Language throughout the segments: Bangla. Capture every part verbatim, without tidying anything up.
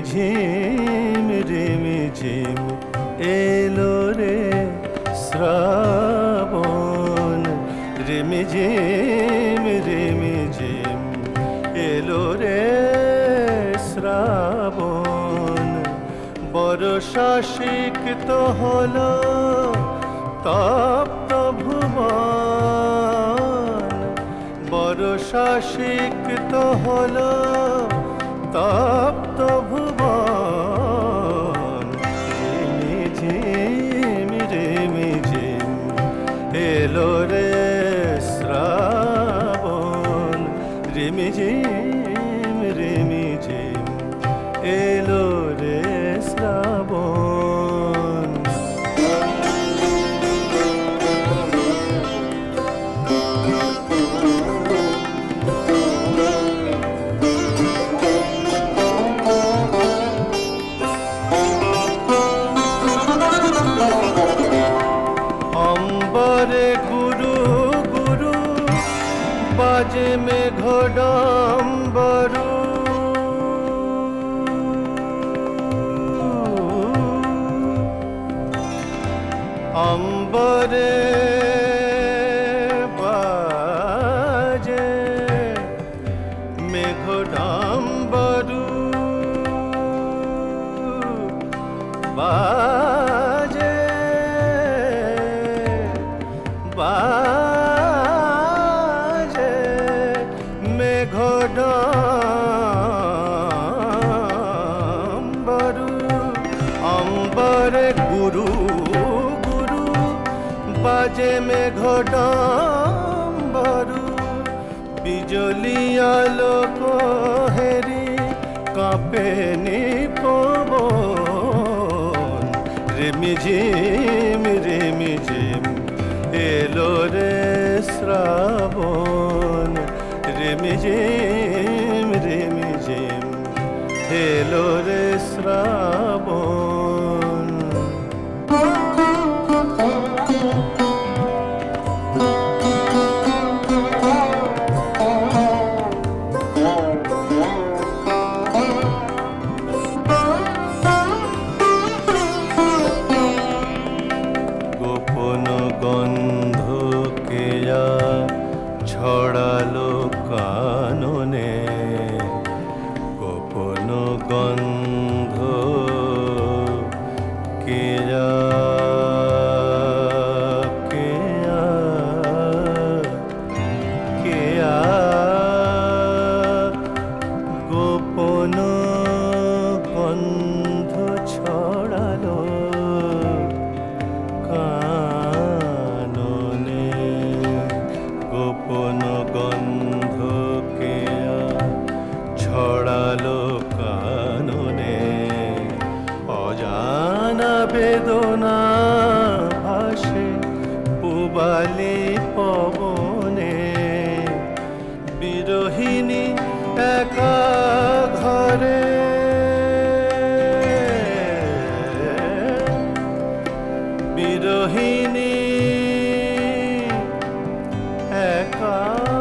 ঝিম রিমি ঝিম এলো রে শ্রাবণ, রিমি ঝিম রিমি ঝিম এলো রে শ্রাবণ। বর্ষা সিক্ত হলো তপ্ত ভুবন, বর্ষা সিক্ত হলো তপ্ত ভুবন। রিমি ঝিম রিমি ঝিম এলো রে শ্রাবণ, রিমি ঝিম রিমি ঝিম এলো রে শ্রাবণ। অম্বরে গুরু গুরু বাজে মেঘ ডম্বরু, অম্বরে বাজে মেঘ ডম্বরু, বাজে বাজে মেঘ ডম্বরু। অম্বরে গুরু গুরু বাজে মেঘ ডম্বরু, বিজলি আলোক হেরি কাঁপে নিপবন। রিমি ঝিম রিমি ঝিম এলো রে শ্রাবণ, রিমি ঝিম রিমি ঝিম এলো রে শ্রাবণ। গোপন গন্ধ কেয়া ছড়ালো কাননে, গোপন গন্ধ কেয়া কেয়া কেয়া গোপন গন্ধ ছড়ালো কাননে, গোপন গন্ধ কেয়া ছড়ালো কাননে। অজানা বেদনা ভাসে পূবালি পবনে, বিরহিণী একা ঘরে, বিরহিণী একা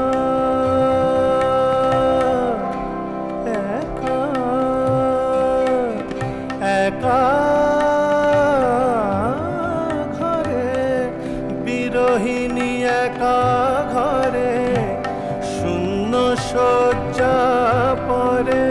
একা একা ঘরে, বিরহিণী একা ঘরে শূন্য শয্যা পরে।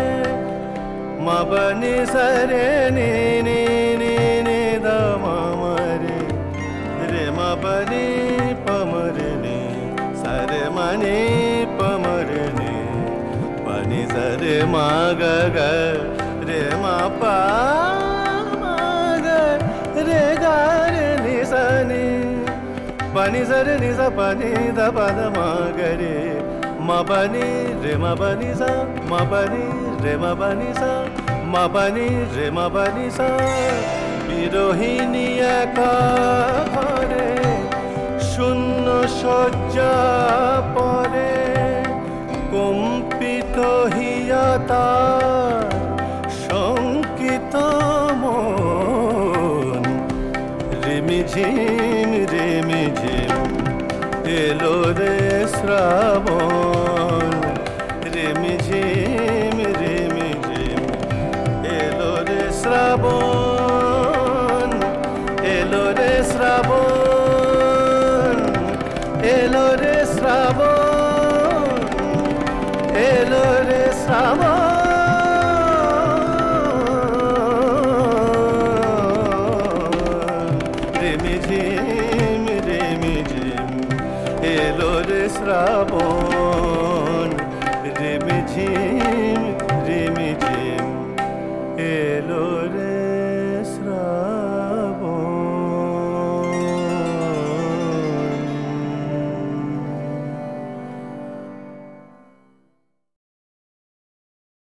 মাবনি সরে নি নি নি নি দ মামরে রে মাবনি পমরে নি সরে মনি পমরে নি পনি সরে মা গ গ রে মা পা মা গ রে গ রে নি স নি পনি সরে নি স পনি দ প দ মা গ রে মা পনি রে মা পনি স মা পনি রে মা পনি স মা পনি রে মা পনি স। বিরহিণী একা ঘরে শূন্য শয্যা পরে, কম্পিত হিয়া তার শঙ্কিত মন। রিমি ঝিম রিমি ঝিম এলো রে শ্রাবণ, রিমি ঝিম রিমি ঝিম রে শ্রাবণ, এলো রে শ্রাবণ, রিমিঝিম রিমিঝিম এলো রে শ্রাবণ, রিমিঝিম